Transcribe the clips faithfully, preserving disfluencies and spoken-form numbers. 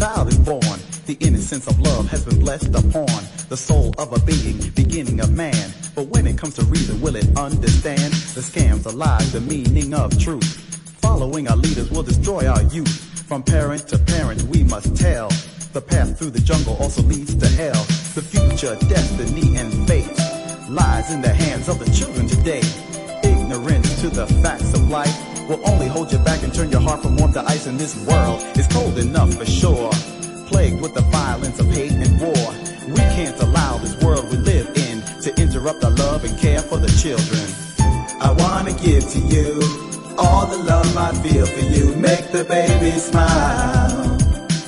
child is born. The innocence of love has been blessed upon the soul of a being, beginning of man. But when it comes to reason, will it understand the scams, the lies, the meaning of truth? Following our leaders will destroy our youth. From parent to parent, we must tell. The path through the jungle also leads to hell. The future, destiny, and fate lies in the hands of the children today. Ignorance to the facts of life will only hold you back and turn your heart from warm to ice. In this world is cold enough for sure, plagued with the violence of hate and war. We can't allow this world we live in to interrupt our love and care for the children. I wanna give to you all the love I feel for you. Make the baby smile.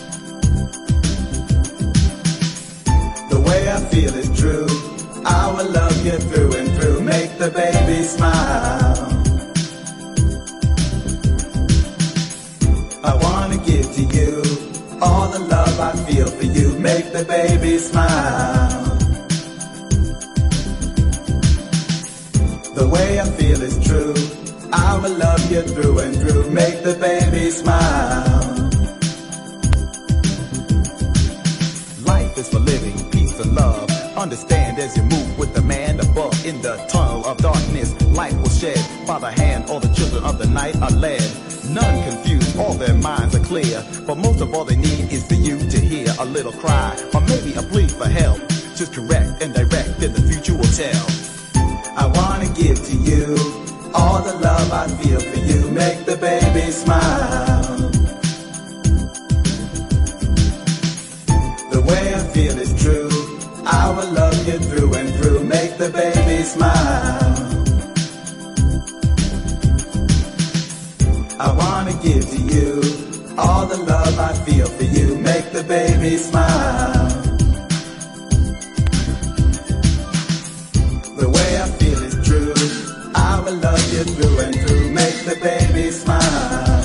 The way I feel is true. I will love you through and through. Make the baby smile. I wanna give to you all the love I feel for you. Make the baby smile. The way I feel is true. I will love you through and through. Make the baby smile. Life is for living, peace and love. Understand as you move with the man above. In the tunnel of darkness, light will shed. By the hand, all the children of the night are led. None confused, all their minds are clear. But most of all they need is for you to hear a little cry, or maybe a plea for help. Just correct and direct, then the future will tell. I wanna give to you all the love I feel for you. Make the baby smile. The way I feel is true. I will love you through and through. Make the baby smile. I wanna give to you all the love I feel for you. Make the baby smile. The way I feel is true. I will love you through and through. Make the baby smile.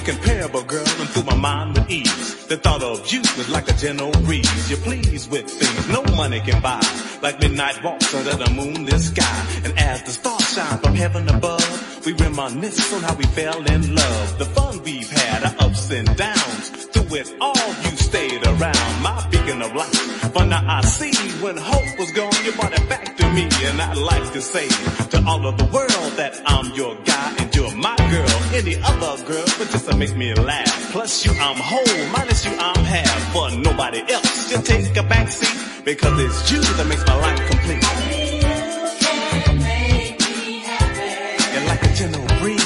incomparable girl, and through my mind with ease. The thought of you was like a gentle breeze. You're pleased with things no money can buy, like midnight walks under the moonlit sky. And as the stars shine from heaven above, we reminisce on how we fell in love. The fun we've had, our ups and downs. Through it all, you stayed around, my beacon of light. But now I see when hope was gone, you brought it back to me. And I'd like to say to all of the world that I'm your guy and you're my girl. Any other girl would just to make me laugh. Plus you, I'm whole. Minus you, I'm half. For nobody else, just take a back seat, because it's you that makes my life complete. Only you can make me happy. And like a gentle breeze.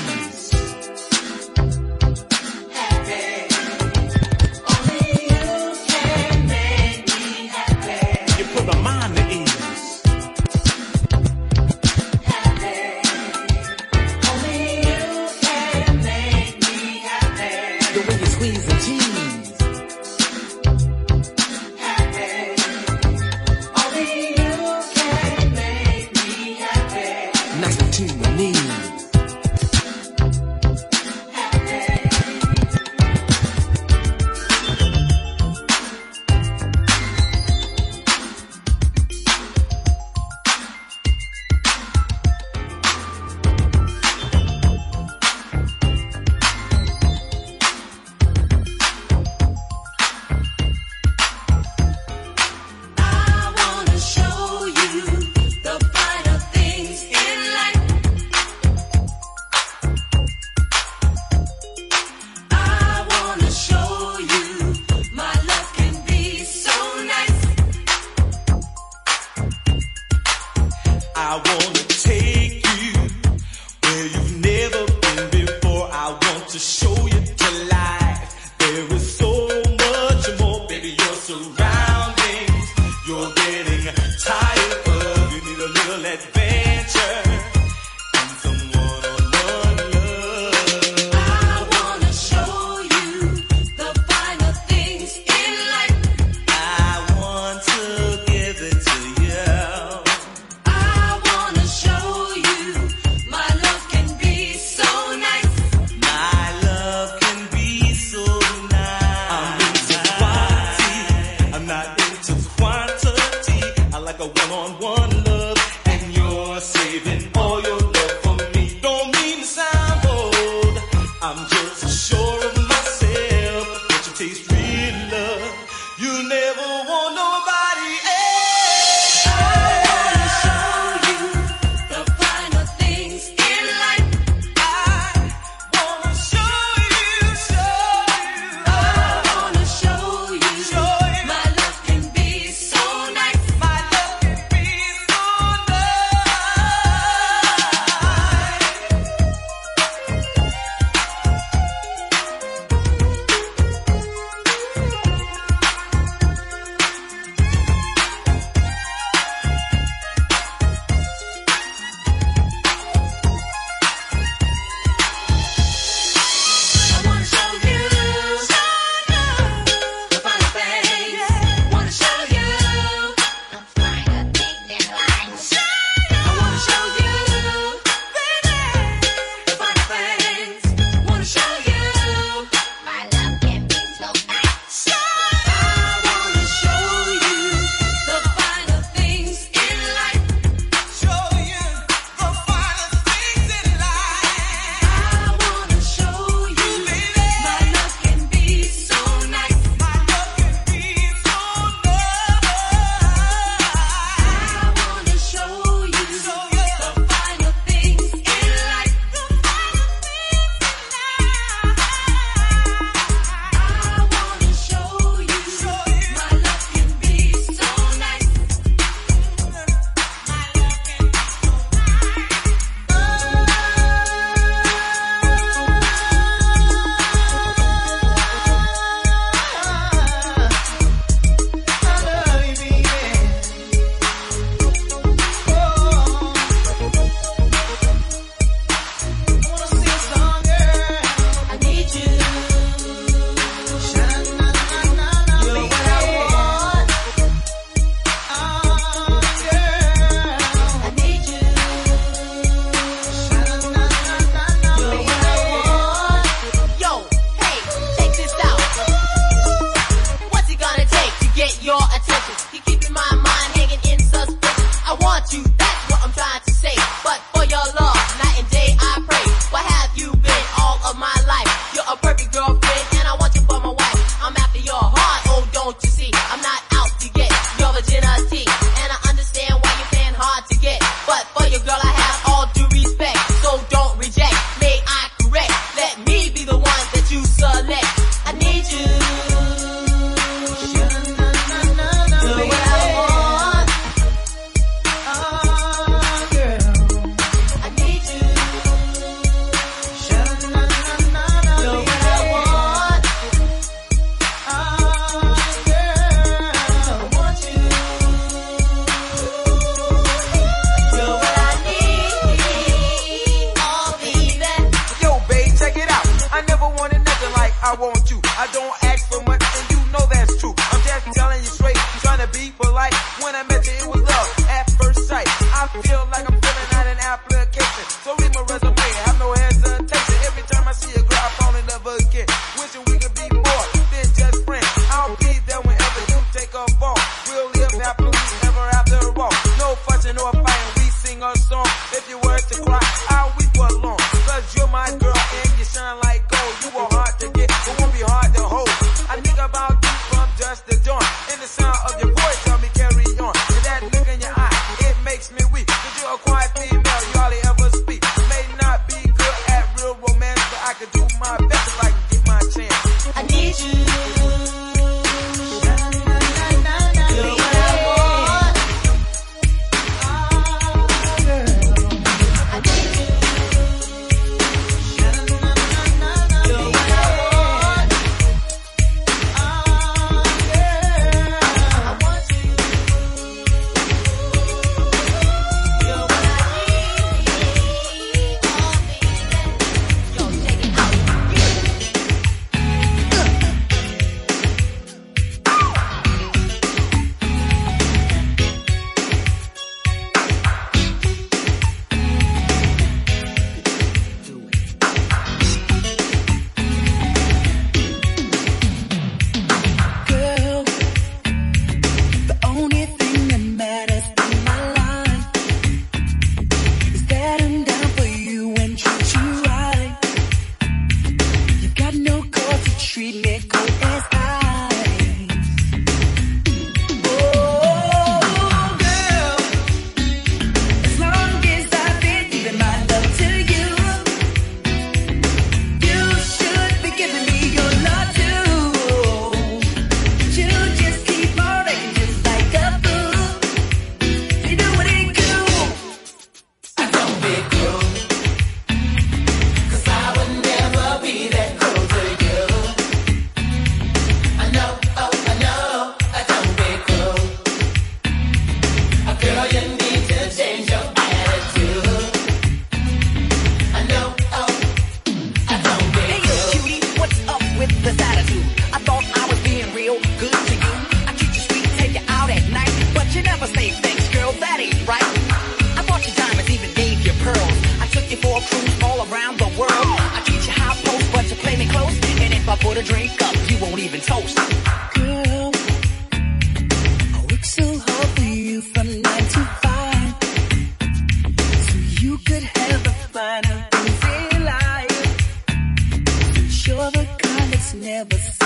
a drink up, you won't even toast. Girl, I work so hard for you from nine to five, so you could have the finer things in life. You're the kind that's never